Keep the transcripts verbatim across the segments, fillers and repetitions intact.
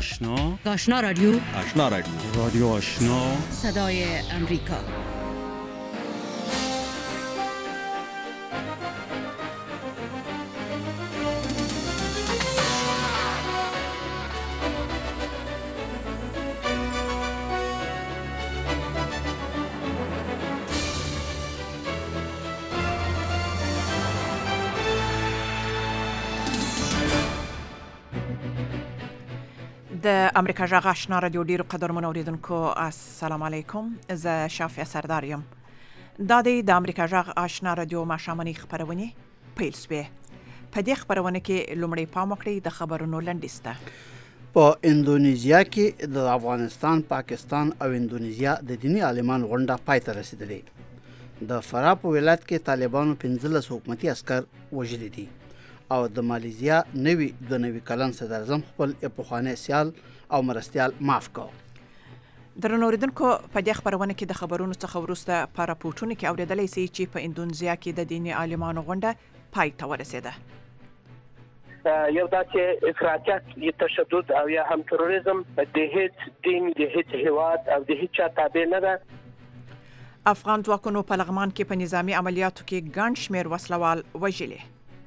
آشنا آشنا رادیو آشنا رادیو رادیو آشنا صدای امریکا. د امریکا جغ آشنا رادیو ډیرو قدرمنو اوریدونکو السلام علیکم. زه شافعه سردار یم. دا د امریکا جغ آشنا رادیو ماښامنۍ خپرونې پیل شوې. په دې خپرونه کې لومړی پام وکړئ د خبرونو لنډیز ته. په اندونیزیا کې د افغانستان، پاکستان او اندونیزیا د دینی عالمان غونډه پای ته رسیدلې. د فراه په ولایت کې طالبانو پنځلس حکومتي عسکر وژلي دي او د مالیزیا نوی د نوی کلن صدر اعظم خپل پخوانی سیال او مرستیال معاف کړ. درنو اوریدونکو، په دې خپرونه کې د خبرونو څخه وروسته په راپورټونو کې اوریدلی سئ چې په اندونیزیا کې د دیني عالمانو غونډه پای ته ورسېده. یو دا چې افراطیت یا تشدد او یا هم تروریزم د هیڅ دین، د هیڅ هیواد او د هیڅ چا تابع نه ده. افغان ځواکونو په لغمان کې په نظامی عملیاتو کې ګڼ شمېر وسلوال وژلي.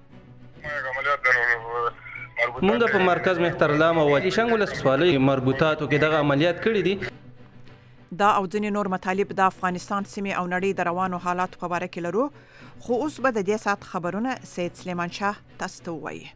مونږ په مرکز مهترلام او ولی شنګ ولسوالۍ مربوطاتو کې دغه عملیات کړي دي. دا او ځینې نور مطالب د افغانستان سیمې او نړۍ د روانو حالاتو په باره کې لرو، خو اوس به د دې ساعت خبرونه سید سلیمان شاه تاسو ته ووایي.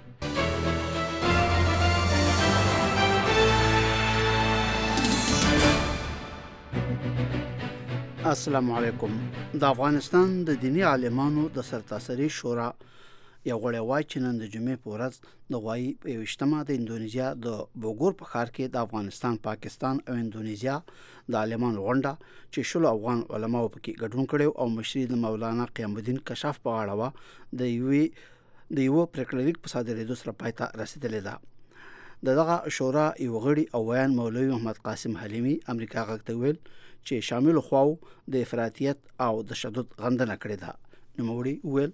السلام علیکم. د افغانستان د دینی عالمانو د سرتاسري شورا یو غړی وایي چې نن د جمعې په ورځ د غوایي په یوویشتمه د اندونیزیا د بوګور په ښار کې د افغانستان، پاکستان او اندونیزیا د عالمانو غونډه چې شلو افغان علماو پکې ګډون کړی او مشري د مولانا قیام الدین کشاف په غاړه وه، د یوې د یوه پریکړلیک په صادرېدو سره پای ته رسېدلې ده. د دغه شورا یو غړي او ویان مولوي محمد قاسم حلیمي امریکا غږ ته ویل چې شاملو خواو د افراطیت او تشدد غندنه کړې ده. نوموړي ویل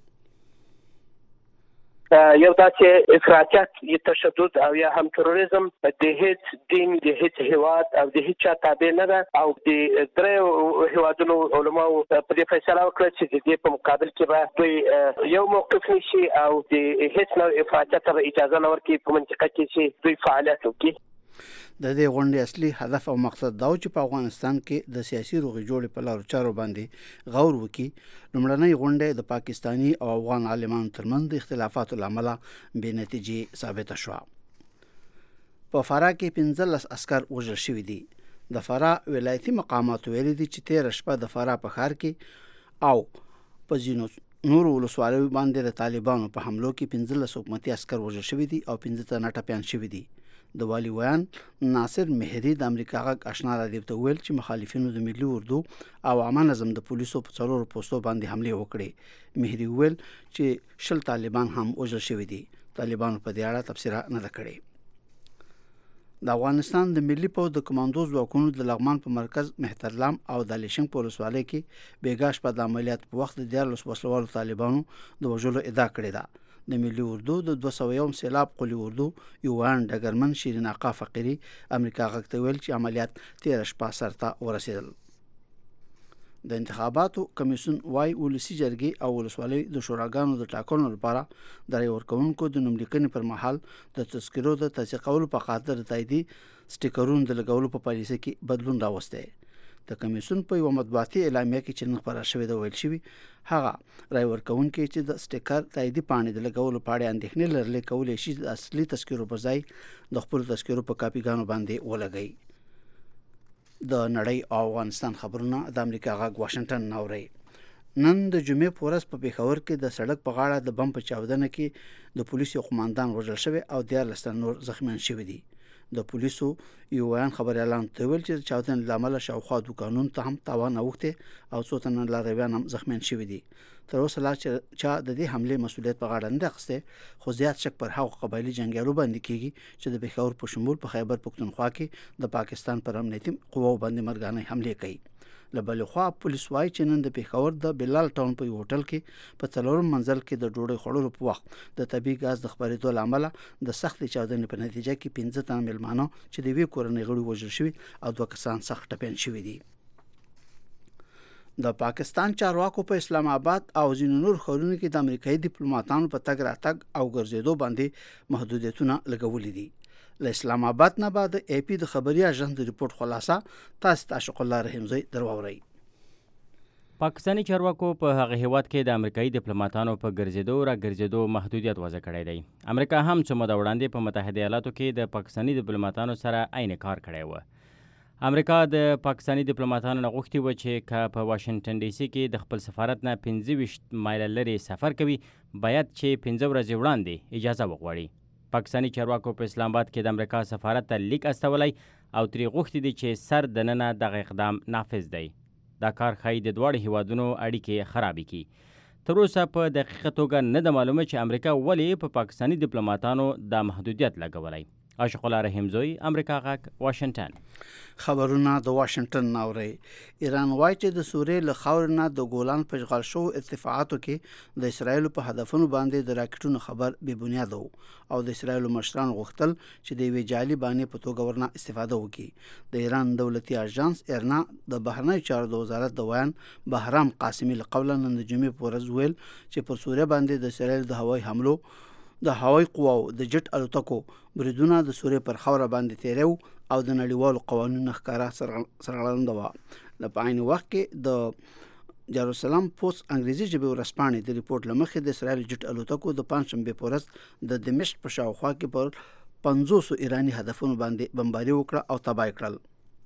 یو دا چې افراطیت یا تشدد او یا هم تروریزم د هیڅ دین، د هیڅ هیواد او د هیڅ چا تابع نه ده او د درې هیوادونو علماو په دې فیصله وکړه چې د دې په مقابل کې به دوی یو موقف نیسي او د هیڅ نوع افراطیت ته اجازه نه ورکړي په منطقه کې چې دوی فعالیت وکړي. د دې غونډې اصلي هدف او مقصد دا و چې په افغانستان کې د سیاسي روغې جوړې په لارو چارو باندې غور وکړي. لومړنۍ غونډه د پاکستاني او افغان عالمانو ترمنځ د اختلافاتو له امله بې نتیجې ثابته شوه. په فراه کې پنځلس عسکر وژل شوي دي. د فراه ولایتي مقاماتو ویلي دي چې تېره شپه د فراه په ښار کې او په ځینو نورو ولسوالیو باندې د طالبانو په حملو کې پنځلس حکومتي عسکر وژل شوي دي او پنځه تنه ټپیان شوي دي. د والي ویان ناصر مهری د امریکا غږ آشنا رادیو ته ویل چې مخالفینو د ملي اردو او عامه نظم د پولیسو په څلورو پوستو باندې حملې وکړې. مهری ویل چې شل طالبان هم وژل شوي دي. طالبانو په دې اړه تبصره نه ده کړې. د افغانستان د ملي پوځ د کمانډو ځواکونو د لغمان په مرکز مهترلام او د لیشنګ په ولسوالۍ کې بېګا شپه د عملیات په وخت د دیارلس وسلوالو طالبانو د وژلو ادعا کړې ده. د ملي اردو د دوه سوه یوم سیلاب قلي اردو یو وان ډګرمن شیرین آقا فقیري امریکا غږ ته ویل چې عملیات تېره شپه سرته ورسېدل. د انتخاباتو کمیسیون وايي ولسي جرګې او ولسوالۍ د شوراګانو د ټاکنو لپاره د رای ورکوونکو د نوملیکنې پر مهال د تذکرو د تصدیقولو په خاطر د تاییدي سټیکرونو د لګولو په پالیسۍ کې بدلون راوستی. د کمیسیون په یوه مطبوعاتي اعلامیه کې چې نن خپره شوې ده ویل شوي هغه رای ورکوونکي چې د سټیکر تاییدي پاڼې د لګولو په اړه اندېښنې لرلې کولی شي د اصلي تذکرو پر ځای د خپلو تذکرو په کاپیګانو باندې ولګوي. د نړۍ او افغانستان خبرونه د امریکا غږ واشنګټن نه اورئ. نن د جمعې په ورځ په پېښور کې د سړک په غاړه د بم په چاودنه کې د پولیسو قوماندان وژل شوی او دیارلس تنه نور زخمیان شوي دي. د پولیسو یو ویان خبریالان ته ویل چې د چاودنې له امله شاوخوا دوکانونو ته هم تاوان اوښتی او څو تنه لارویان هم زخمیان شوي دي. تر اوسه لا چې چا د دې حملې مسؤلیت په غاړه نه دی اخیستی، خو زیات شک پر هغو قبایلي جنګیالو باندې کېږي چې د پېښور په شمول په خیبر پښتونخوا کې د پاکستان پر امنیتي قواو باندې مرګانه حملې کوي. له بلې خوا پولیس وایي چې نن د پېښور د بلال ټاون په یو هوټل کې په څلورم منزل کې د ډوډۍ خوړلو په وخت د طبیعي ګاز د خپرېدو له امله د سختې چاودنې په نتیجه کې پنځه تنه مېلمانه چې د یوې کورنۍ غړي وژل شوي او دوه کسان سخت ټپیان شوي دي. د پاکستان چارواکو په اسلام آباد او ځینو نور ښارونو کې د امریکایي ډیپلوماټانو په تګ راتګ او ګرځېدو باندې محدودیتونه لګولي دي. له اسلام آباد نه بعد ای پی د خبري اژانس د ریپورت خلاصه تاسو ته عاشق الله رحمزی درووري. پاکستانی چارواکو په هغه هیواد کې د امریکایي ډیپلوماټانو په ګرځېدو را ګرځېدو محدودیت وضع کړی دی. امریکا هم څه موده وړاندې په متحده ایالاتو کې د پاکستانی ډیپلوماټانو سره عین کار کړی و. امریکا د پاکستانی ډیپلوماټانو نه غوښتي و چې که په واشنگټن ډي سي کې د خپل سفارت نه پنځه ویشت مایله لرې سفر کوي باید چې پنځه ورځې وړاندې اجازه وغواړي. پاکستانی چارواکو په اسلام آباد کې د امریکا سفارت ته لیک استولی او ترې غوښتي دي چې سر دننه دغه اقدام نافذ دی. دا کار ښایي د دواړو هیوادونو اړیکې خرابې کړي. تر اوسه په دقیقه توګه نه ده معلومه چې امریکا ولې په پاکستانی ډیپلوماټانو دا محدودیت لګولی. عاشق الله رحمزی، امریکا غږ، واشنگټن. خبرونه د واشنگټن ناوري. ایران وایي چې د سوریې له خاورې نه د ګولان په اشغال شوو ارتفاعاتو کې د اسرایلو په هدفونو باندې د راکټونو خبر بې بنیاده و او د اسرایلو مشران غوښتل چې د یوې جعلي بانې په توګه ورنه استفاده وکړي. د ایران دولتي اژانس ایرنا د بهرنیو چارو د وزارت د ویان بهرام قاسمي له قبله نن د جمعې په ورځ ویل چې پر سوریه باندې د اسرایل د هوایي حملو د هوایي قواو د جټ الوتکو بریدونه د سوریې پر خاوره باندې تیرو او د نړیوالو قوانینو ښکاره سرغړونه وه. په عین وخت کې د جروسلم پوسټ انګریزي ژبې ورځپاڼې د ریپورت له مخې د اسرایل جټ الوتکو د پنجشنبې په ورځ د دمشق په شاوخوا کې پر پنځوسو ایراني هدفونو باندې بمباري وکړه او تباه کړل.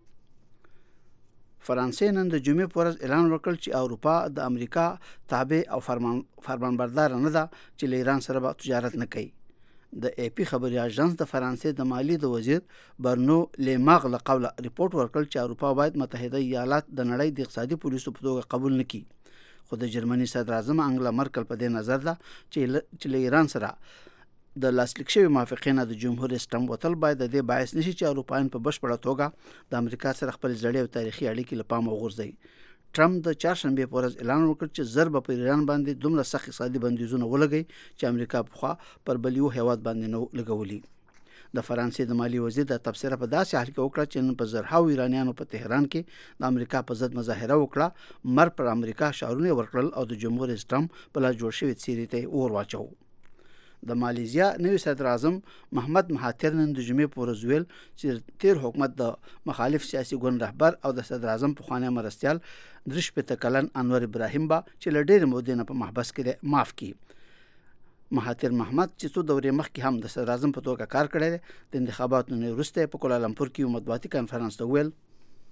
فرانسې نن د جمعې په ورځ اعلان وکړ چې اروپا د امریکا تابع او فرمان فرمانبردار نه ده چې له ایران سره به تجارت نه کوي. د ای پی خبري اژانس د فرانسې د مالی د وزیر برنو لیماغ له قوله ریپورت ورکړ چې اروپا باید متحده ایالات د نړۍ د اقتصادي پولیسو په توګه قبول نه کړي. خو د جرمني صدر اعظم انګلا مرکل په دې نظر ده چې له ایران سره د لاسلیک شوي موافقې نه د جمهور سټم وتل باید د دې باعث نشي چې اروپایان په بشپړه توګه د امریکا سره خپل زړې او تاریخي اړیکې له پامه وغورځوي. ټرمپ د چهارشنبې په ورځ اعلان وکړ چې ضرب په ایران باندې دومره سخت اقتصادي بندیزونه ولګوي چې امریکا پخوا پر بل یو هیواد باندې نه لګولي. د فرانسې د مالی وزیر د تبصره په داسې حال کې وکړه چې نن په زرهاو ایرانیانو په تهران کې د امریکا په ضد مظاهره وکړه. مر پر امریکا شعارونه ورکړل او د جمهور اسلام په لاس جوړ شوي څیرې ته اور واچو. د مالیزیا نوي صدر اعظم محمد مهاتیر نن د جمعې په ورځ ویل چې تیر حکومت د مخالف سیاسي ګوند رهبر او د صدر اعظم پخوانی مرستیال درې شپېته کلن انور ابراهیم با چې له ډېرې مودې نه په محبس کې معاف کړي. مهاتیر محمد چې څو دورې مخکې هم د صدر اعظم په توګه کار کړی دی د انتخاباتو نه وروسته په کوالالمپور کې یو مطبوعاتي کنفرانس ته ویل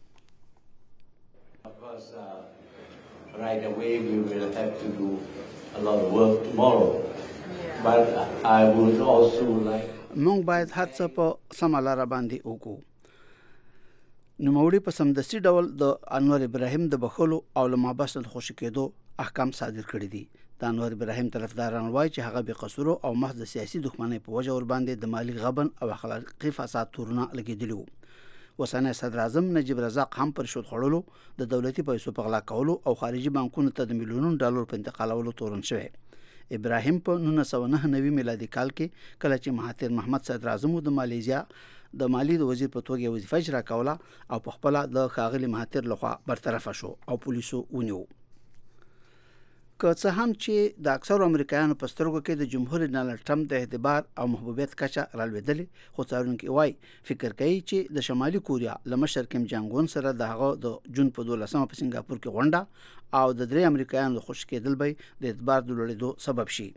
right away we will have to do a lot of work tomorrow. But I would also like مونږ باید هر څه په سمه لاره باندې وکړو. نوموړي په سمدستي ډول د انور ابراهیم د بخښلو او له محبس نه د خوشي کېدو احکام صادر کړي دي. د انور ابراهیم طرفداران وایي چې هغه بې قصورو او محض د سیاسي دښمنۍ په وجه ورباندې د مالي غبن او اخلاقي فساد تورونه لګېدلي وو. اوسنی صدر اعظم نجیب رزاق هم پر رشوت خوړلو د دولتي پیسو په غلا کولو او خارجي بانکونو ته د میلیونونو ډالر په انتقالولو تورن شوی. ابراهیم په نولس سوه نهه نوي میلادي کال کې کله چې مهاتیر محمد صدر اعظم د مالیزیا د مالی د وزیر په توګه وظیفه اجرا کوله او په خپل د ښاغلي مهاتیر لخوا برطرفه شو او پولیسو ونیو. که څه هم چې د اکثرو امریکایانو په سترګو کې د جمهور ډانلډ ټرمپ د اعتبار او محبوبیت کچه رالوېدلې، خو څارونکي وایي فکر کوي چې د شمالي کوریا له مشر کیم جانګ اون سره د هغه د جون په دولسمه په سنګاپور کې غونډه او د درې امریکایانو د خوش کېدل به د اعتبار د لوړېدو سبب شي.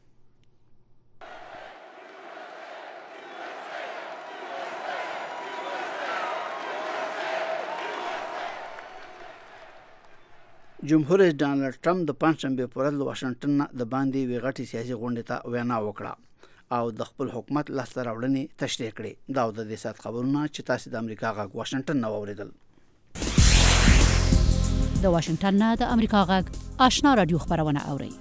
جمهور رئیس ډانلډ ټرمپ د پنجشنبې په ورځ له واشنګټن نه د باندې یوې غټې سیاسي غونډې ته وینا وکړه او د خپل حکومت لاسته راوړنې تشریح کړې. دا د دې ساعت خبرونه چې تاسو د امریکا غږ واشنګټن نه واورېدل. د واشنګټن نه د امریکا غږ آشنا رادیو خبرونه اورئ.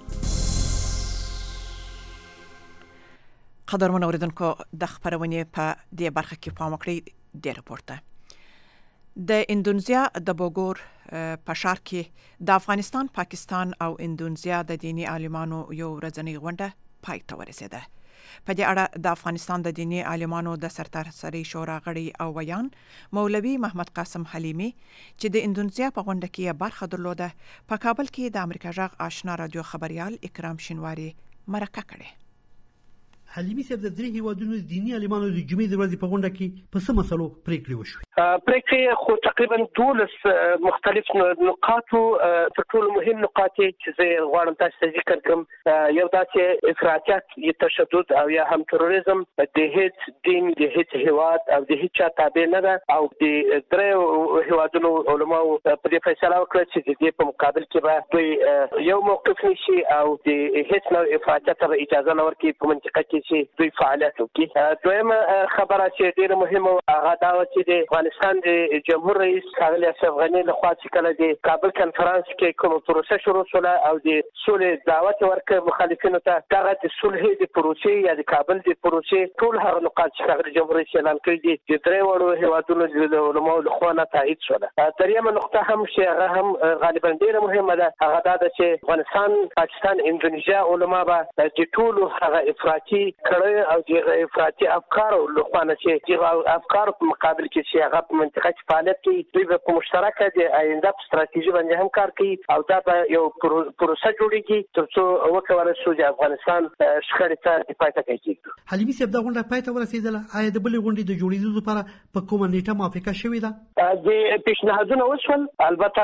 قدرمن اوریدونکو، د خبرونې په دې برخه کې پام وکړئ د راپورته. د اندونیزیا د بوګور په ښار کې د افغانستان، پاکستان او اندونیزیا د دینی عالمانو یو ورځنی غونډه پای ته ورسېده. په دې اړه د افغانستان د دینی عالمانو د سرتاسري شورا غړي او ویان مولوي محمد قاسم حلیمی چې د اندونیزیا په غونډه کې برخه درلوده، په کابل کې د امریکا جغ آشنا رادیو خبريال اکرام شینواری مرکه کړې. حلیمی صاحب د درې هیوادونو دینی عالمانو د جمعې د ورځې په غونډه کې په څه مسلو پریکړې وشوې؟ پریکړې خو تقریبا دولس مختلف نقاط تر ټولو مهم نقاط چې زه غواړم تاسو ته ذکر کړم. یو دا چې افراطیت یا تشدد او یا هم تروریزم د هیڅ دین، د هیڅ هیواد او د هیڅ چا تابع نه ده، او د درې هیوادونو علماو په دې فیصله وکړه چې د دې په مقابل کې به دوی یو موقف نشي او د هیڅ نوع افراطیت ته اجازه نه ورکړي په منطقه کې چې دوی فعالیت وکړي. دویمه خبره چې ډېره مهمه هغه دا و چې د افغانستان د جمهور رئیس ښاغلي اشرف غني لخوا چې کله د کابل کنفرانس کې کوم پروسه شروع شوه او د سولې دعوت ورکړ مخالفینو ته، دغه د صلح د پروسې یا د کابل د پروسې ټول هغه نقاط چې ښاغلي جمهور رئیس اعلان کړي دي د درې وړو هیوادونو د علماو لخوا نه تایید شوه. دریمه نقطه هم چې هغه هم غالبا ډېره مهمه ده، هغه دا ده چې افغانستان، پاکستان، اندونیزیا علما به د ټولو هغه افراطي کړه او د افراطي افکارو لخوا نه چې د افکارو په مقابل کې چې هغه په منطقه کې فعالیت کوي، دوی به په مشترکه د آینده په ستراتیژي باندې هم کار کوي او دا به یو پروسه جوړیږي تر څو وکولای شو د افغانستان شخړې ته د پای ته کېږي. حلیمی صاحب دا غونډه پای ته ورسېدله، آیا د بلې غونډې د جوړېدو لپاره په کومه نیټه موافقه شوې ده؟ د پیشنهادونه وشول، البته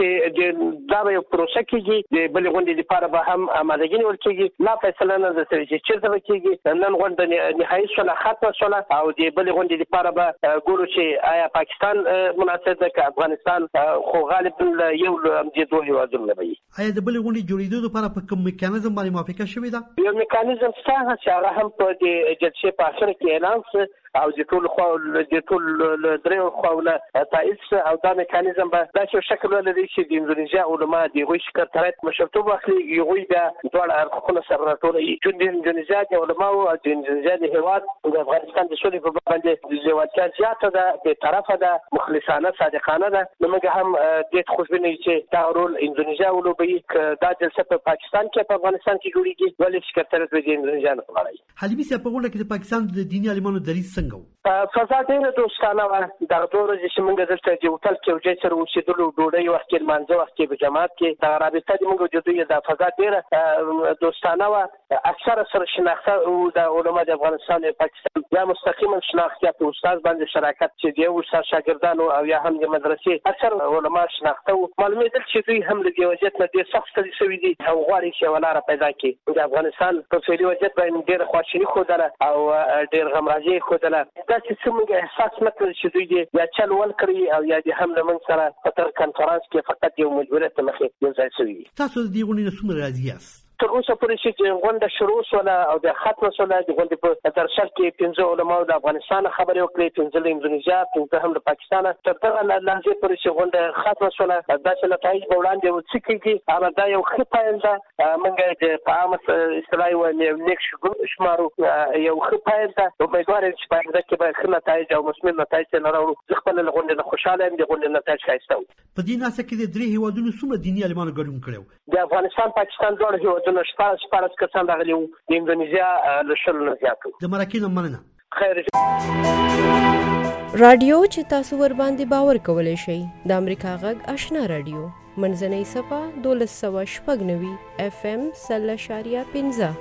چې دا به یو پروسه کېږي، د بلې غونډې لپاره به هم آمادګي نیول کېږي. لا فیصله نه ده شوې چې چېرته به کېږي. نن غونډه نهایي شوله، ختمه شوله او د بلې غونډې لپاره به ګورو چې آیا پاکستان مناسب ده که افغانستان، خو غالبا یو د دوه هیوادونو نه وي. آیا د بلې غونډې جوړېدو لپاره په کوم میکانیزم باندې موافقه شوې ده؟ یو میکانیزم شته چې هغه هم په د جلسې په اخر کې اعلان شو او د ټول خو د ټول درې خواونه تایید او دا میکانیزم به داسې شکل ولري چې د اندونیزیا علما د غوي سکرټریت مشرتوب اخلي، یوه بیا ډول اړخونه سره راټولوي چې د اندونیزیا د علما او د اندونیزیا د هیواد د افغانستان د سولې په باندې د ځواتیا زیاته ده، د طرفه ده، مخلصانه، صادقانه ده. نو موږ هم د خوشبینۍ چې دا رول اندونیزیا ولوبي دا جلسه په پاکستان کې په افغانستان کې جوړیږي، ولې سکرټریت د اندونیزیا نه غواړي. حلیمی صاحب په غونډه کې د پاکستان د دینی عالمانو دریځ فضا ډېره دوستانه وه. دغه دوه ورځې چې موږ دلته د هوټل کې یو ځای سره اوسېدلو، ډوډۍ وخت کې، لمانځه وخت کې، په جماعت کې دغه رابطه د موږ د دوی دا فضا ډېره دوستانه وه. اکثره سره شناخته وو د علما د افغانستان او پاکستان، یا مستقیما شناخته په استاد باندې شراکت چې د یو استاد شاګردانو او یا هم د مدرسې اکثر علما شناخته وو. معلومېدل چې دوی هم له دې وضعیت نه ډېر سخت ستړي شوي دي او غواړي چې یوه لاره پیدا کړي. د افغانستان په فعلي وضعیت باندې ډېره خواشیني ښودله او ډېر غمرازي یې ښودله. داسې څه موږ احساس نه کړل چې دوی دې یا چل ول کړي او یا دې هم له موږ سره په تر کنفرانس کې فقط یو مجبوریت ته مخې یو ځای شوي دي. تاسو د دې غونډې نه څومره راضي یاست؟ تر اوسه پورې چې غونډه شروع شوله او د ختمه شوله، د غونډې په درشل کې پنځه علماو د افغانستان خبرې وکړې، پنځه له اندونیزیا، پنځه هم له پاکستان. تر دغه لحظې پورې چې غونډه ختمه شوله، داسې نتایج به وړاندې څه کېږي، اما دا یو ښه پیل ده. موږ د په عامه اصطلاح وایو نیک شمارو، یو ښه پیل ده. امیدوار یم چې په آینده کې به ښه نتایج او مثمر نتایج ته راوړو. زه خپله له غونډې نه خوشحاله یم، د غونډې نتایج ښایسته وو. په دې ناسته کې د درې هیوادونو څومره دیني عالمانو ګډون کړی و؟ د افغانستان، پاکستان دواړو هیوادونو شپاړس شپاړس کسان راغلي وو، د اندونیزیا له شلو نه زیات وو. د مرکې نه مننه. خیر. رادیو چې تاسو ور باندې باور کولای شئ د امریکا غږ آشنا رادیو منځنۍ صفه دولس سوه شپږ نوي اف ام سل اشاریه پنځه.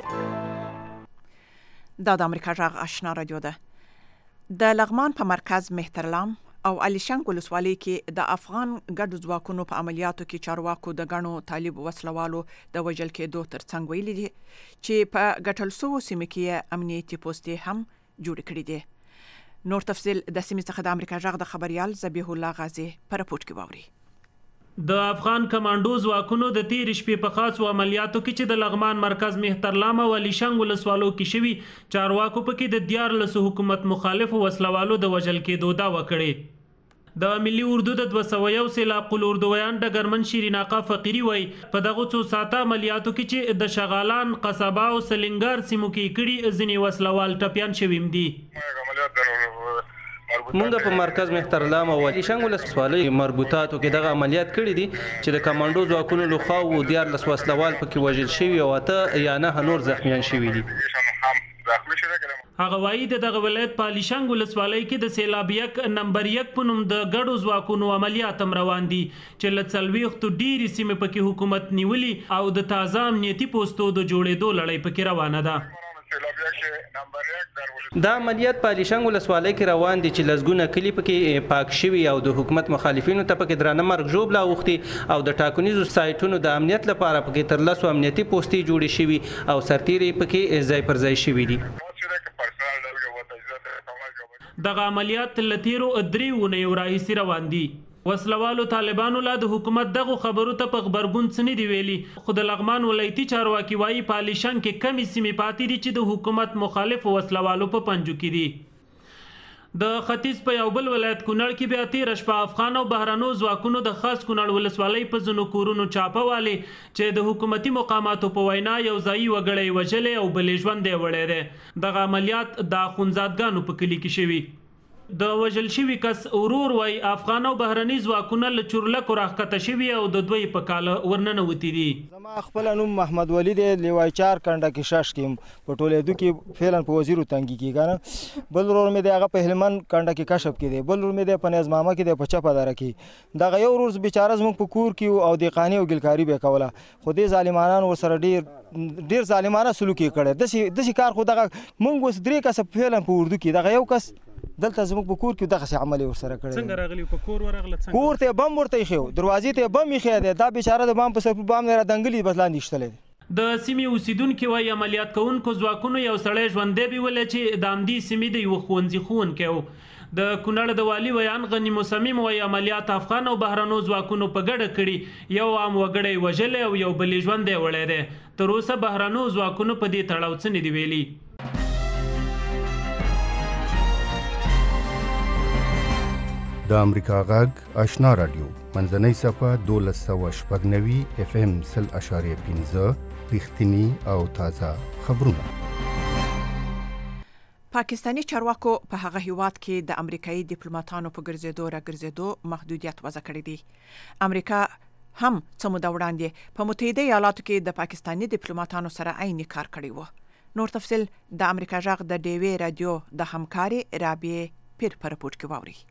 دا د امریکا غږ آشنا رادیو ده. د لغمان په مرکز مهترلام او علیشنګ ولسوالۍ کې د افغان ګډو ځواکونو په عملیاتو کې چارواکو د غنو طالب وسلوالو د وژل کېدو ترڅنګ ویلي دي چې په ګټل سوو سیمو کې امنیتي پوستې هم جوړ کړي دي. نور تفصیل د سیمې څخه د امریکا غږ د خبريال ذبیح الله غازی په رپورټ کې واوري. د افغان کمانډو ځواکونو د تیر شپې په خاصو عملیاتو کې چې د لغمان مرکز مهترلام او علیشنګ ولسوالو کې شوي چارواکو پکې د دیارلسو حکومت مخالف وسلوالو د وژل کېدو دعوه کړې. د ملي اردو د دوه سوه یو سیلاب قل اردویان ډګرمن شیرین آقا فقیري وایي په دغو څو ساعته عملیاتو کې چې د شغالان، قصبه او سلنګار سیمو کې کړي ځینې وسلوال ټپیان شوي دي. مونږ په مرکز مهترلام او علي شنګ ولسوالۍ مربوطاتو کې دغه عملیات کړي دي چې د کمانډو ځواکونو لخوا و دیارلس وسلوال پکې وژل شوي او اته یا نه نور زخمیان شوي دي. هغه وایي د دغه ولایت په علي شنګ ولسوالۍ کې د سیلاب یک نمبر یک په نوم د ګډو ځواکونو عملیات هم روان دي چې له څلوېښتو ډېرې سیمې پکې حکومت نیولي او د تازه امنیتي پوستو د جوړېدو لړۍ پکې روانه ده. دا عملیات په علي شنګ ولسوالۍ کې روان دي چې لسګونه کلي پکې پاک شوي او د حکومت مخالفینو ته پکې درانه مرګ ژوبله اوښتي او د ټاکنیزو سایټونو د امنیت لپاره پکې تر لسو امنیتي پوستې جوړې شوي او سرتیرې پکې ځای پر ځای شوي دي. دغه عملیات له تیرو درې اونیو راهیسې روان دي. وسلوالو طالبانو لا د حکومت دغه خبرو ته په خبرګون څه نه دي ویلي، خو د لغمان ولایتي چارواکي وایي په علي شنګ کې کمې سیمې پاتې دي چې د حکومت مخالفو وسلوالو په پنجو کې دي. د ختیځ په یو بل ولایت کونړ کې بیا تېره شپه افغان او بهرنو ځواکونو د خاص کونړ ولسوالۍ په ځینو کورونو چاپه والې چې د حکومتي مقاماتو په وینا یو ځایي وګړی وژلی او بلې ژوندی وړی دی. دغه عملیات د اخونزادګانو په کلي کې شوي. د وژل شوي کس ورور وای افغان او بهرني ځواکونه له چورلکو راښکته شوي او د دوی په کاله ورننوتي دي. زما خپل نوم محمد ولی دی، لیوای چار کنډه کې شش کې په ټولېدو کې فعلا په وزیرو تنګي کې کنه. بل ورور مې دی هغه په هلمند کنډه کې کشف کې دی، بل ورور مې دی په نظامه کې دی په چپه دره کې. دغه یو ورور بیچاره زموږ په کور کې او د قانی او ګلکاری به کوله، خو دې ظالمانان ورسره ډیر ډیر ظالمانه سلوک کړي. داسې داسې کار خو دغه مونږ اوس درې کسه فعلا په اردو کې دغه یو کس دلته زموږ په کور کې دغه عمل ورسره کړی. څنګه راغلی په کور ورغله؟ څنګه کور ته بم ورته ایښی و، دروازې ته بم ایښی دی، دا بیچاره د بام په سر بام نه راډنګلي بس لاندې ایښتلی دی. د سیمې اوسیدونکي وایي عملیات کوونکو ځواکونو یو سړی ژوندی بیولی چې د همدې سیمې د یوه ښوونځي ښوونکی و. د کونړ د والي ویان غني مصمم وایي عملیات افغان او بهرنو ځواکونو په ګډه کړي، یو عام وګړی وژلی او یو بلې ژوندی وړی دی. تر اوسه بهرنو ځواکونو په دې تړاو څه نه دي ویلي. د امریکا غږ آشنا رادیو منځنۍ صفحه دولس سوه شپږ نوي اف ام سل اشاریه پنځه رښتیني او تازه خبرونه. پاکستاني چارواکو په هغه هیواد کې د امریکایي ډیپلوماټانو په ګرځېدو را ګرځېدو محدودیت وضع کړی دی. امریکا هم څه موده وړاندې په متحده ایالاتو کې د پاکستاني ډیپلوماټانو سره عیني کار کړی و. نور تفصیل د امریکا غږ د ډیوې رادیو د همکاري رابعې پیر په رپورټ کې واوري.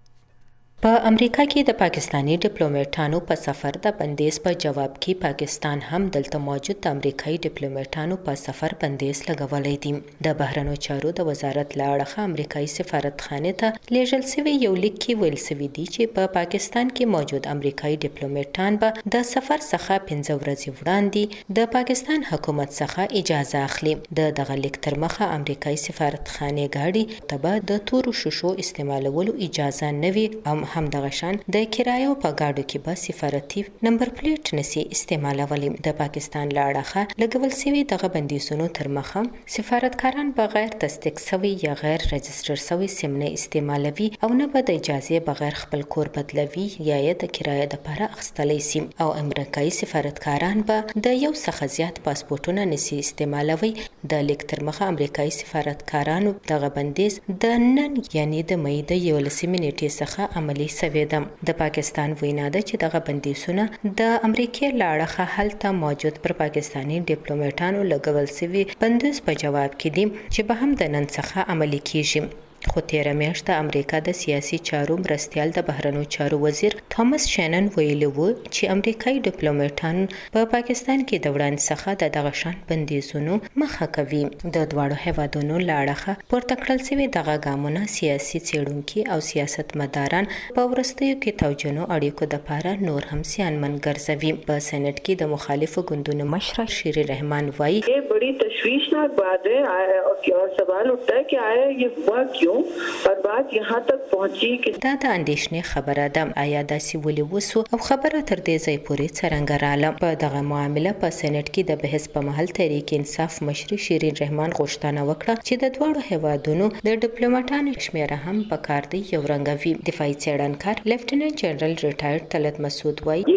په امریکا کې د پاکستاني ډیپلوماټانو په سفر د بندیز په جواب کې پاکستان هم دلته موجود د امریکایي ډیپلوماټانو په سفر بندیز لګولی دی. د بهرنیو چارو د وزارت له اړخه امریکایي سفارتخانې ته لیږل سوي یو لیک کې ویل سوي دي چې په پا پاکستان کې موجود امریکایي ډیپلوماټان به د سفر څخه پنځه ورځې وړاندې د پاکستان حکومت څخه اجازه اخلي. د دغه لیک تر مخه امریکایي سفارتخانې ګاډي ته به د تورو شیشو استعمالولو اجازه نه وي، هم دغه شان د کرایو په گاډو کې به سفارتي نمبر پلیټ نسی استعمالولي. د پاکستان له اړخه لګول سوي دغه بندیزونو تر مخه سفارتکاران بغیر تصدیق سوي یا غیر رجستر سوي سیم نه استعمالوي او نه به د اجازه بغیر خپل کور بدلوي یا یې د کرایه لپاره اخیستلی سي. او امریکایي سفارتکاران به د یو څخه زیات پاسپورتونه نسی استعمالوي. د لیک تر مخه امریکایي سفارتکارانو دغه بندیز د نن یعنی د مې د یولسمې نیټې څخه عملي سوي ده. د پاکستان وینا ده چې دغه بندیزونه د امریکای له اړخه هلته موجود پر پاکستاني ډیپلوماټانو لګول سوي بندیز په جواب کې دي چې به هم د نن څخه عملي کیږي. خو تیره میاشت د امریکا د سیاسي چارو مرستیال د بهرنیو چارو وزیر توماس شینن ویلي و چې امریکایي ډیپلوماټان په پاکستان کې د وړاندې څخه د دغه شان بندیزونو مخه کوي. د دواړو هیوادونو له اړخه پورته کړل سوي دغه ګامونه سیاسي څېړونکي او سیاستمداران په وروستیو کې توجنو اړیکو دپاره نور هم زیانمن ګرځوي. په سینټ کې د مخالفو ګوندونو مشره شیرین رحمان وایي یہ بڑی تشویشناک بات ہے اور سوال اٹھتا ہے کہ آیا یہ ہوا کیوں اور بات یہاں تک پہنچی کہ دا د اندېښنې خبره ده. آیا داسې ولې وسو او خبره تر دې ځای پورې څرنګه راله؟ په دغه معامله په سینټ کې د بحث په مهال تحریک انصاف مشري شیرین رحمان غوښتنه وکړه چې د دواړو هیوادونو د ډیپلوماټانو شمیره هم په کار دی یو رنګه وي. دفاعي څېړنکار لیفټیننټ جنرال ریټایرډ طلعت مسعود وایي یہ نہیں سمجھ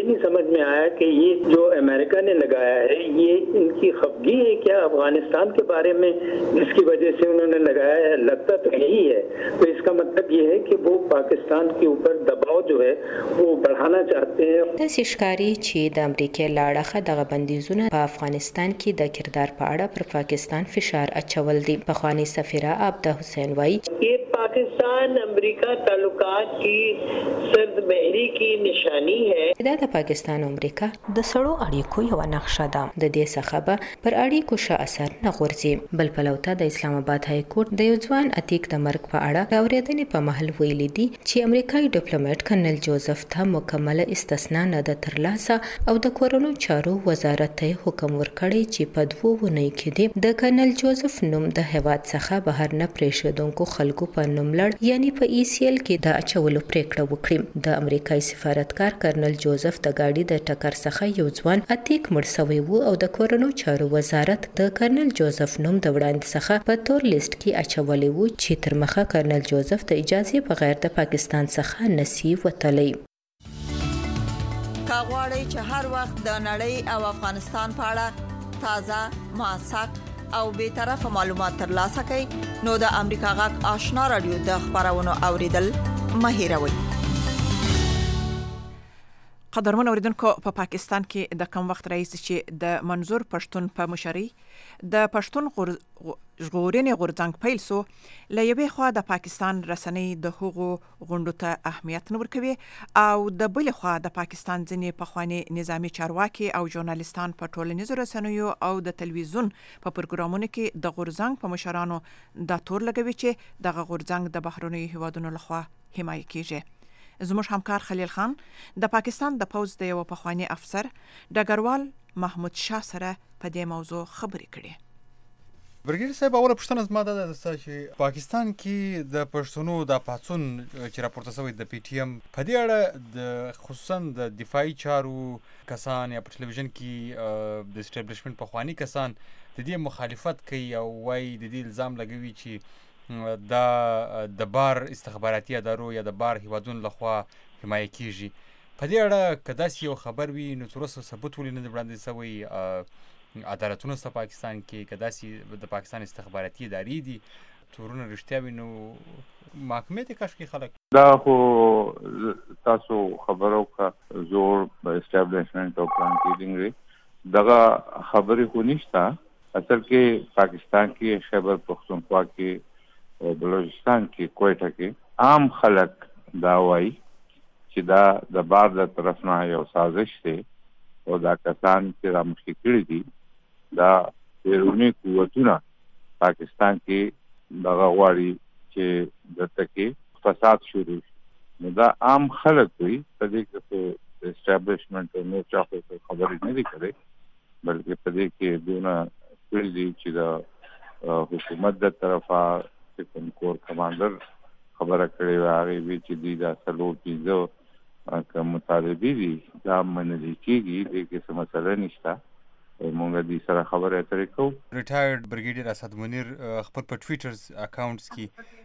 में आया कि ये जो अमेरिका ने लगाया है ये इनकी खफगी है क्या अफगानिस्तान के बारे में, जिसकी वजह से उन्होंने लगाया है? लगता तो यही है। तो इसका मतलब ये है कि वो पाकिस्तान के ऊपर दबाव जो है वो बढ़ाना चाहते हैं। داسې ښکاري چې د امریکا له اړخه دغه بندیزونه په افغانستان کې د کردار په اړه پر پاکستان فشار اچول دي. پخواني سفیره عبده حسین وایي ये पाकिस्तान अमेरिका ताल्लुकात की सर्द महरी की निशानी है. دا د پاکستان او امریکا د سړو اړیکو یو نقشه ده. د دې څخه به پر اړیکو ښه اثر نه غورځي. بل پلوته د اسلام آباد های کورټ د یو ځوان اتیک د مرګ په اړه اورېدنې په محل ویلي دي چې امریکایي ډیپلوماټ کرنل جوزف ته مکمله استثنا نه ده ترلاسه او د کورونو چارو وزارت ته حکم ورکړی چې په دوو ونیو کې دی د کرنل جوزف نوم د هیواد څخه بهر نه پرېښودونکو خلکو په نوم لړ یعنی په ای سی ایل کې د اچولو پریکړه وکړي. د امریکایي سفارتکار کرنل جوزف د گاډي د ټکر څخه یو ځوان اتیک مړ شوی و او د کورونو چارو وزارت د کرنل جوزف نوم د وړاندې څخه په تور لیست کې اچولی و چې تر مخه کرنل جوزف د اجازه بغیر د پاکستان څخه نسی وتلی. کاغوري چې هر وخت د نړۍ او افغانستان په اړه تازه موثق او به طرفه معلومات ترلاسه کړئ نو د امریکا غږ آشنا رادیو د خبرونو اوریدل مه هیروئ. قدرمن اوریدونکو په پاکستان کې د کم وخت رئیس چې د منظور پښتون په مشرۍ د پښتون ژغورنې غورځنګ پیل سو له یوې خوا د پاکستان رسنۍ د هغو غونډو ته اهمیت نه ورکوي او د بلې خوا د پاکستان ځینې پخواني نظامي چارواکي او ژورنالیستان په ټولنیزو رسنیو او د تلویزیون په پروګرامونو کې د غورځنګ په مشرانو د تور لګوي چې دغه غورځنګ د بهرنیو هیوادونو لخوا حمایه کیږي. زموږ همکار خلیل خان د پاکستان د پوز د یو پخوانی افسر ډګروال محمود شاه سره په دې موضوع خبرې کړې. برګیر صاحب اوله پوښتنه زما دا ده چې پاکستان کې د پښتنو د پاڅون چې راپورته شوی د پی ټی ایم په دې اړه د خصوصا د دفاعي چارو کسان یا په ټلویزیون کې د اسټابلیشمنت پخوانی کسان د دې مخالفت کوي او وايي د دې الزام لګوي چې دا د بار استخباراتي ادارو یا د بار هیوادونو لخوا حمایه کیږي. په دې اړه که داسې یو خبر وي نو تر اوسه ثبوت ولې نه دی وړاندې شوی عدالتونو ته پاکستان کې که داسې د پاکستان استخباراتي ادارې دي تورونه رښتیا وي نو محکمې ته کش کوي خلک. دا خو تاسو خبرو کا زور په اسټابلیشمنت او پلان کېدنګ دغه خبرې خو نشته. اصل کې پاکستان کې خیبر پختونخوا کې او بلوچستان کې کوئټه کې عام خلک دا وایي چې دا د بار د طرف نه یو سازش دی او دا کسان چې رامخکې کړي دي دا بیروني قوتونه پاکستان کې دغه غواړي چې دلته کې فساد شروع شي. نو دا عام خلک وایي په دې کې خو اسټابلیشمنټ او نور چا خو خبرې نه دي کړې بلکې په دې کې دونه کړي دي چې د حکومت د طرفه کوم کور کمانډر خبره کړې وه هغې وی چې دوی دا څلور پنځه که مطالبې دي دا منلي کېږي دې کې څه مسله نشته مونږ دوی سره خبرې اترې کوو. ریټایرډ بریګیډیر اسد منیر خپل په ټویټر اکاونټس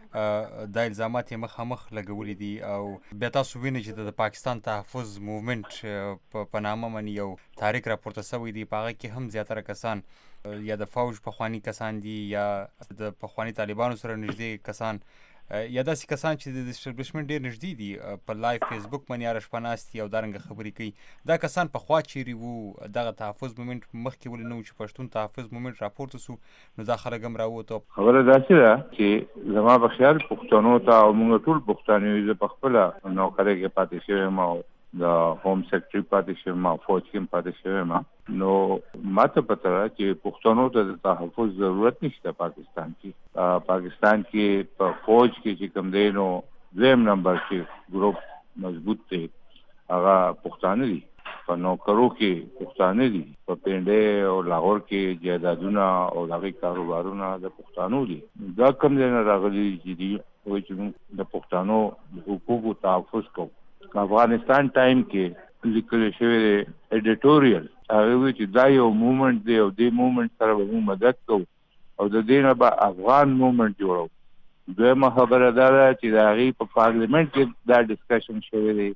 کې دا الزامات یې مخامخ لګولي دي او بیا تاسو وینئ چې د پاکستان تحفظ موومنټ په نامه باندې یو تحریک راپورته شوی دی په هغه کې هم زیاتره کسان یا د فوج پخوانی کسان دي یا د پخوانی طالبانو سره نږدې کسان یا داسې کسان چې د اسټابلیشمنټ ډېر نږدې دي په لایف فیسبوک باندې هره شپه ناست دي او دارنګه خبرې کوي. دا کسان پخوا چیرې وو دغه تحفظ مومنټ مخکې ولې نه و چې پښتون تحفظ مومنټ راپورته سو نو دا خلک هم راووتو. خبره داسې ده چې زما په خیال پښتنو ته او موږ ټول پښتانه یو زه په خپله نوکرۍ کې پاتې شوی یم او د هوم سیکرټري پاتې شوی یم او فوج کې هم پاتې شوی یم نو ماته پته ده چې پښتنو ته د تحفظ ضرورت نشته پاکستان کې. پاکستان کې په فوج کې چې کوم دی نو دویم نمبر کې ګروپ مضبوط دی هغه پښتانه دي. په نوکرو کې پښتانه دي په پنډۍ او لاهور کې جایدادونه او د هغې کاروبارونه د پښتانو دي. دا کوم ځای نه راغلي چې دي وایي چې موږ د پښتانو د حقوقو تحفظ کوو. افغانستان ټایم کې لیکل شوی دی ایډیټوریل هغه وایي چې دا یو موومنټ دی او دې موومنټ سره به موږ مدد کوو او د دې نه به افغان موومنټ جوړو. دویمه خبره دا ده چې د هغې په پارلیمنټ کې دا ډسکشن شوی دی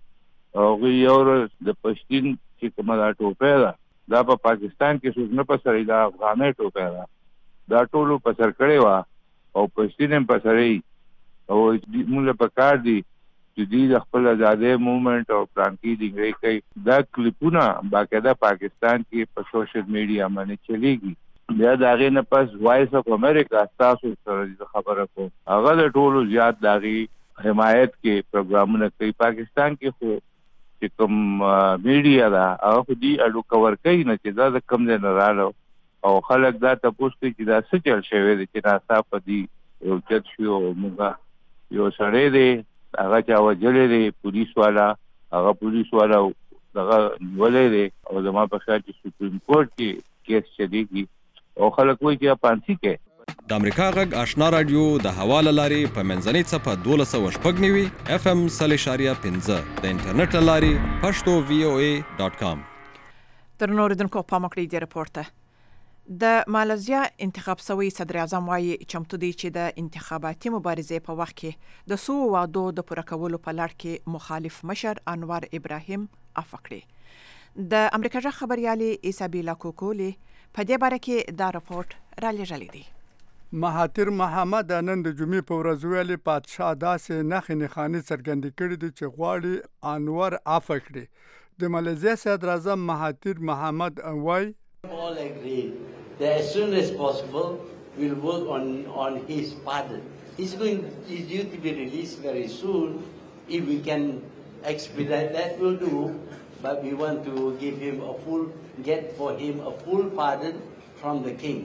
او یو د پښتین چې کومه دا ټوپه ده دا په پاکستان کې څوک نه پسري دا افغاني ټوپه ده دا ټولو پسر کړي وا او پښتین هم پسري او موږ په کار دي چې دې د خپل آزادۍ موومېنټ او پلان کې دی کوي دا کلیپونه باقاعده پاکستان کې په سوشل میډیا باندې چلیږي بیا د هغې نه پس وایس اف امریکا تاسو سره خبره کوم هغه د ټولو زیات د هغې حمایت کې پروګرامونه کوي پاکستان کې خو چې کوم میډیا ده هغه خو دې اډو کور کوي نه چې دا د کوم ځای نه راغلو او خلک دا تپوس کوي چې دا څه چل شوی دی چې ناڅاپه دې یو چت شو او موږ یو سړی دی هغه چا وجلی دی پولیس والا هغه پولیس والا دغه نیولی دی او زما په خیال چې سپریم کورټ کې کیس چلیږي او خلک وایي چې پانسي کې د امریکا غږ آشنا رادیو د هوا له لارې په منځنۍ څپه دولس سوه شپږ نوي اف ام سل اشاریه پنځه د انټرنیټ له لارې پښتو وی او ای ډاټ کام. درنو اوریدونکو پام وکړئ دې رپورټ ته د مالزیا انتخاب شوی صدر اعظم وایي چمتو دی چې د انتخاباتي مبارزې په وخت کې د سو وعدو د پوره کولو په لړ کې مخالف مشر انور ابراهیم عفو کړی. د امریکا جغ خبريالي ایسابیلا کوکولی په دې باره کې دا رپورټ را لېږلی دی. مهاتیر محمد نن د جمعې په ورځ ویلي پادشاه داسې نښې نښانې څرګندې کړي دي چې غواړي انور عفو کړي. د مالزیا صدر اعظم مهاتیر محمد وایي all agreed that as soon as possible we'll work on on his pardon. He's going he's due to be released very soon. If we can expedite that, we'll do. But we want to give him a full get for him a full pardon from the king.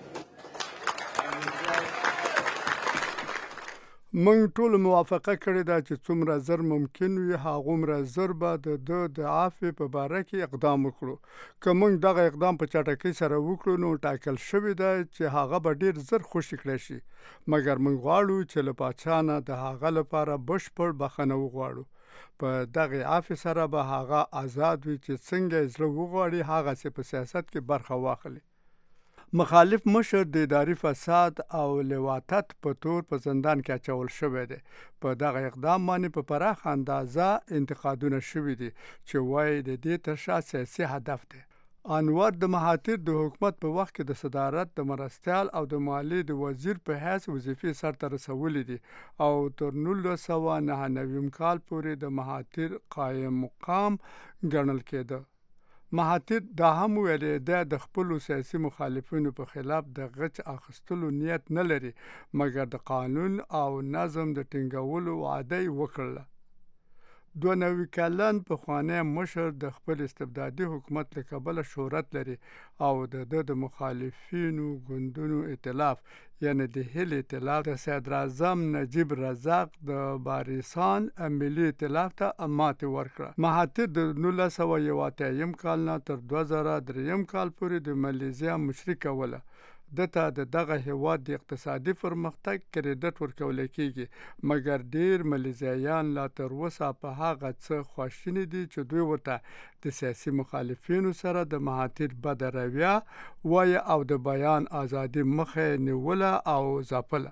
موږ ټول موافقه کړې ده چې څومره زر ممکن وي هغومره زر به د ده د عفو په باره کې اقدام وکړو. که موږ دغه اقدام په چټکۍ سره وکړو نو ټاکل شوي ده چې هغه به ډېر زر خوشي کړی شي. مګر موږ غواړو چې له پاچا نه د هغه لپاره بشپړ بخښنه وغواړو. په دغه عفو سره به هغه آزاد وي چې څنګه یې زړه وغواړي هغسې په سیاست کې برخه واخلي. مخالف مشر د اداري فساد او لواطت په تور په زندان کې اچول شوی دی. په دغه اقدام باندې په پراخه اندازه انتقادونه شوي دي چې وایي د دې تر شا سیاسي هدف دی. انور د مهاتیر د حکومت په وخت کې د صدارت د مرستیال او د مالیې د وزیر په حیث وظیفې سرته رسولې دي او تر نولس سوه نهه نوي کال پورې د مهاتیر قایم مقام ګڼل کېده. مهاتیر دا هم ویلي دی د خپلو سیاسي مخالفینو په خلاف د غچ اخیستلو نیت نه لري مګر د قانون او نظم د ټینګولو وعده یې وکړله. دوه نوي کلن پخوانی مشر د خپل استبدادي حکومت له کبله شهرت لري او د ده د مخالفینو ګوندونو ائتلاف یعنی د هیل ائتلاف د صدر اعظم نجیب رزاق د باریسان ملي ائتلاف ته ماتې ورکړه. مهاتیر د نولس سوه یو اتیا کال نه تر دوه زره دریم کال پورې د مالیزیا مشري کوله. دته د دغه هیواد د اقتصادي پرمختګ کریډټ ورکول کېږي مګر ډیر مالیزیایان لا تر اوسه په هغه څه خواشیني دي چې دوی ورته د سیاسي مخالفینو سره د مهاتیر بده رویه وایي او د بیان ازادي مخه نیوله او ځپله.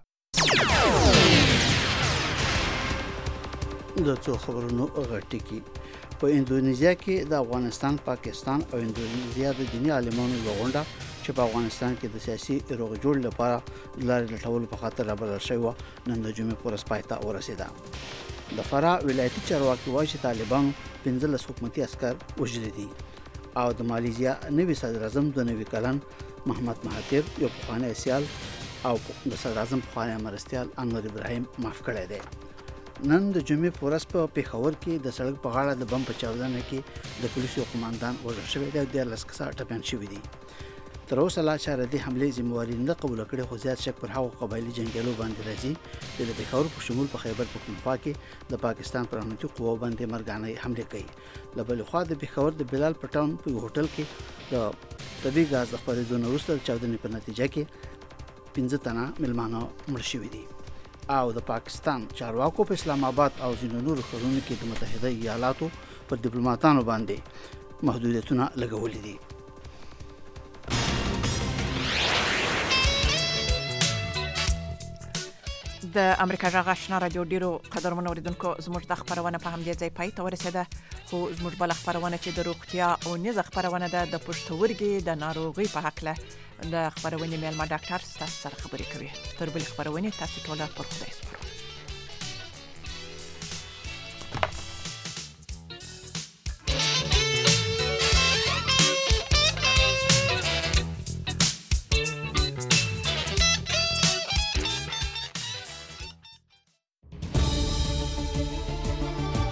د څو خبرونو غټی کی په اندونیزیا کې د افغانستان، پاکستان او اندونیزیا د دیني عالمانو یو غونډه چې په افغانستان کې د سیاسي روغ جوړ لپاره د لارې لټولو په خاطر رابلل شوې وه نن د جمعې په ورځ پای ته ورسېده. د فراه ولایتي چارواکي وایي چې طالبانو پنځلس حکومتي عسکر وژلي دي او د مالیزیا نوي صدر اعظم دوه نوي کلن محمد مهاتیر یو پخوانی سیال او د صدر اعظم پخوانی مرستیال انور ابراهیم معاف کړی دی. نن د جمعې په ورځ په پېښور کې د سړک په غاړه د بم په چاودنه کې د پولیسو قوماندان وژل شوی دی او دیارلس کسان ټپیان شوي دي. تر اوسه لا چا د دې حملې ذمهواري نه قبوله کړې خو زیات شک پر هغو قبایلي جنګیالو باندې راځي چې د پېښور په شمول په خیبر پښتونخوا کې د پاکستان پر امنیتي قواو باندې مرګانه حملې کوي. له بلې خوا د پېښور د بلال پټاون په یو هوټل کې د طبیعي ګاز د خپرېدو نه وروسته د چاودنې په نتیجه کې پنځه تنه میلمانه مړه شوي دي او د پاکستان چارواکو په اسلام آباد او ځینو نورو ښارونو کې د متحده ایالاتو پر ډیپلوماتانو باندې محدودیتونه لګولي دي. د امریکا جغ آشنا رادیو ډیرو قدرمنو اوریدونکو زموږ د خبرونه په همدې ځای پای ته ورسېده خو زموږ بل خبرونه چې د روغتیا او نیز خبرونه ده د پښتورګي د ناروغي په حق له د خبرونه میلمه ډاکټر ستاسو سره خبرې کوي تر بل خبرونه تاسو ټول پر خدای